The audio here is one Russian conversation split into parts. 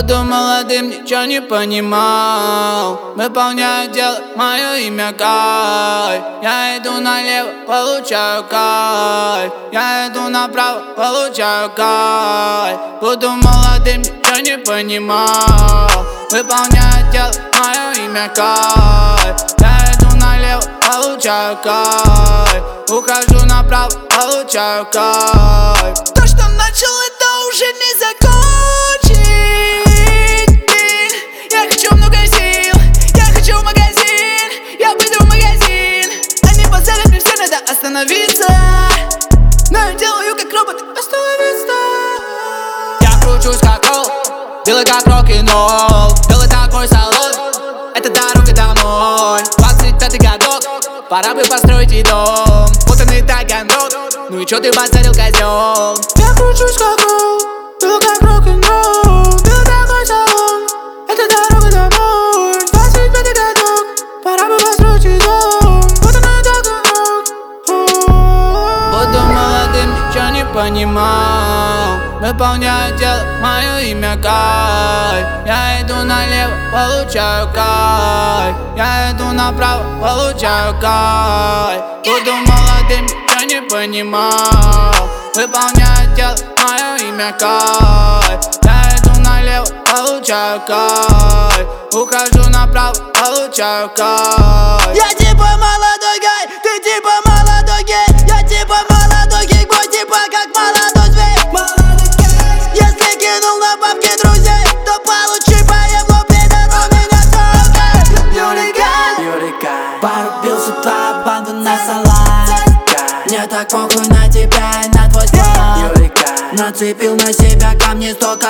Буду молодым, ничего не понимал. Выполняю дело, мое имя Кай. Я иду налево, получаю кайф. Я иду направо, получаю кайф. Буду молодым, ничего не понимал. Выполняю дело, мое имя Кай. Я иду налево, получаю кайф. Ухожу направо, получаю кайф. То, что начал, это уже не закончить. Я хочу много сил, я хочу в магазин. Я пойду в магазин. Они поставят мне все, надо остановиться. Но я делаю как робот, остановиться. Я кручусь как ролл, белый как рок-н-ролл. Белый такой салон, это дорога домой. 25-й годок, пора бы построить и дом. Путанный Таганрог, ну и чё ты базарил, козёл? Я кручусь как ролл, белый как рок-н-ролл. Белый такой салон, это дорога домой. 25-й годок, пора бы построить и дом. Путанный Таганрог. Буду молодым, ничего не понимал. Выполняю дело, мое имя Кай. Я иду налево, получаю кайф. Я иду направо, получаю кайф. Буду молодым, ничего не понимал. Выполняю дело, мое имя Кай. Я иду налево, получаю кайф. Ухожу направо, получаю кайф. Я типа молодой гай, ты типа молодой гей. Я типа молодой гей, бой типа как молодой зверь. Если кинул на бабки друзей, то получи по еблу, пидор, у меня все. Юрика, порубил с утра банду на салат. Мне так похуй на тебя и на твой слов. Нацепил на себя камни столько.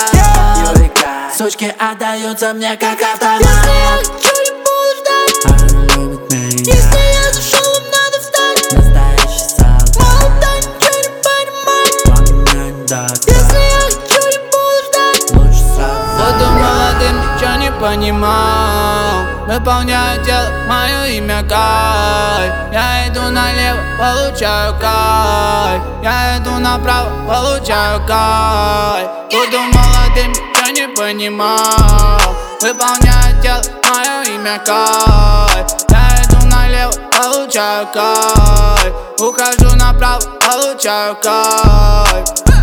Сучки отдаются мне как автомат. Если я хочу, не буду ждать. Она любит меня. Если я зашел, им надо встать. Настоящий солдат. Молодой, ничего не понимает. Он меня не даст. Если я хочу, не буду ждать. Лучше сразу. Буду молодым, ничего не понимал. Выполняю дело, мое имя Кай. Я иду налево, получаю кайф. Я иду направо, получаю кайф. Буду молодым, ничего не понимал. Выполняю дело, мое имя Кай. Я иду налево, получаю кайф. Ухожу направо, получаю кайф.